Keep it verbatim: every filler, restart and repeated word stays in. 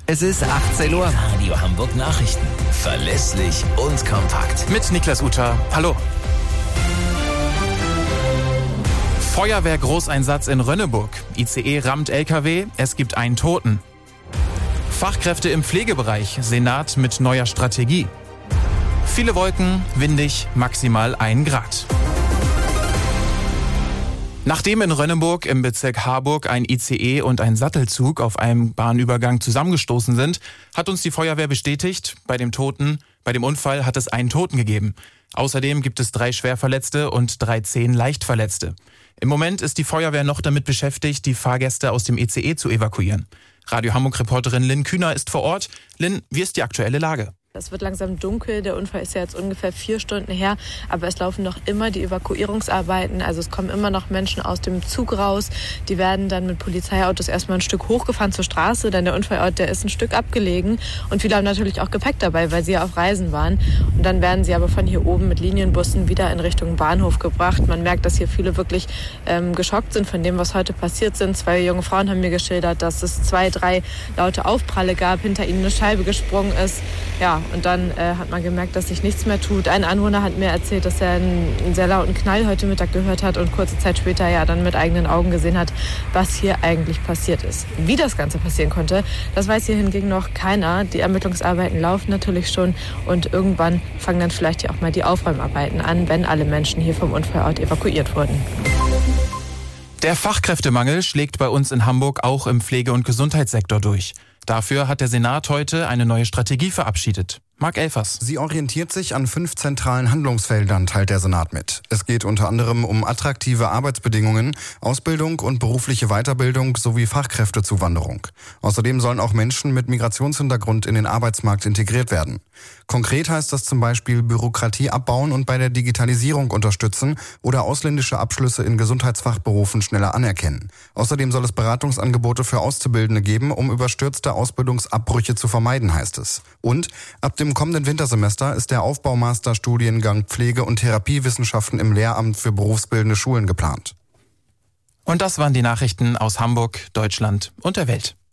Es ist achtzehn Uhr. Radio Hamburg Nachrichten. Verlässlich und kompakt. Mit Niklas Uta. Hallo. Feuerwehr-Großeinsatz in Rönneburg. I C E rammt L K W, es gibt einen Toten. Fachkräfte im Pflegebereich. Senat mit neuer Strategie. Viele Wolken, windig, maximal ein Grad. Nachdem in Rönneburg im Bezirk Harburg ein I C E und ein Sattelzug auf einem Bahnübergang zusammengestoßen sind, hat uns die Feuerwehr bestätigt, bei dem Toten, bei dem Unfall hat es einen Toten gegeben. Außerdem gibt es drei Schwerverletzte und dreizehn Leichtverletzte. Im Moment ist die Feuerwehr noch damit beschäftigt, die Fahrgäste aus dem I C E zu evakuieren. Radio Hamburg-Reporterin Lynn Kühner ist vor Ort. Lynn, wie ist die aktuelle Lage? Es wird langsam dunkel, der Unfall ist ja jetzt ungefähr vier Stunden her, aber es laufen noch immer die Evakuierungsarbeiten, also es kommen immer noch Menschen aus dem Zug raus, die werden dann mit Polizeiautos erstmal ein Stück hochgefahren zur Straße, denn der Unfallort, der ist ein Stück abgelegen und viele haben natürlich auch Gepäck dabei, weil sie ja auf Reisen waren und dann werden sie aber von hier oben mit Linienbussen wieder in Richtung Bahnhof gebracht. Man merkt, dass hier viele wirklich ähm, geschockt sind von dem, was heute passiert sind. Zwei junge Frauen haben mir geschildert, dass es zwei, drei laute Aufpralle gab, hinter ihnen eine Scheibe gesprungen ist, ja. Und dann äh, hat man gemerkt, dass sich nichts mehr tut. Ein Anwohner hat mir erzählt, dass er einen, einen sehr lauten Knall heute Mittag gehört hat und kurze Zeit später ja dann mit eigenen Augen gesehen hat, was hier eigentlich passiert ist. Wie das Ganze passieren konnte, das weiß hier hingegen noch keiner. Die Ermittlungsarbeiten laufen natürlich schon und irgendwann fangen dann vielleicht hier auch mal die Aufräumarbeiten an, wenn alle Menschen hier vom Unfallort evakuiert wurden. Der Fachkräftemangel schlägt bei uns in Hamburg auch im Pflege- und Gesundheitssektor durch. Dafür hat der Senat heute eine neue Strategie verabschiedet. Marc Elfers. Sie orientiert sich an fünf zentralen Handlungsfeldern, teilt der Senat mit. Es geht unter anderem um attraktive Arbeitsbedingungen, Ausbildung und berufliche Weiterbildung sowie Fachkräftezuwanderung. Außerdem sollen auch Menschen mit Migrationshintergrund in den Arbeitsmarkt integriert werden. Konkret heißt das zum Beispiel Bürokratie abbauen und bei der Digitalisierung unterstützen oder ausländische Abschlüsse in Gesundheitsfachberufen schneller anerkennen. Außerdem soll es Beratungsangebote für Auszubildende geben, um überstürzte Ausbildungsabbrüche zu vermeiden, heißt es. Und ab dem kommenden Wintersemester ist der Aufbaumaster-Studiengang Pflege- und Therapiewissenschaften im Lehramt für berufsbildende Schulen geplant. Und das waren die Nachrichten aus Hamburg, Deutschland und der Welt.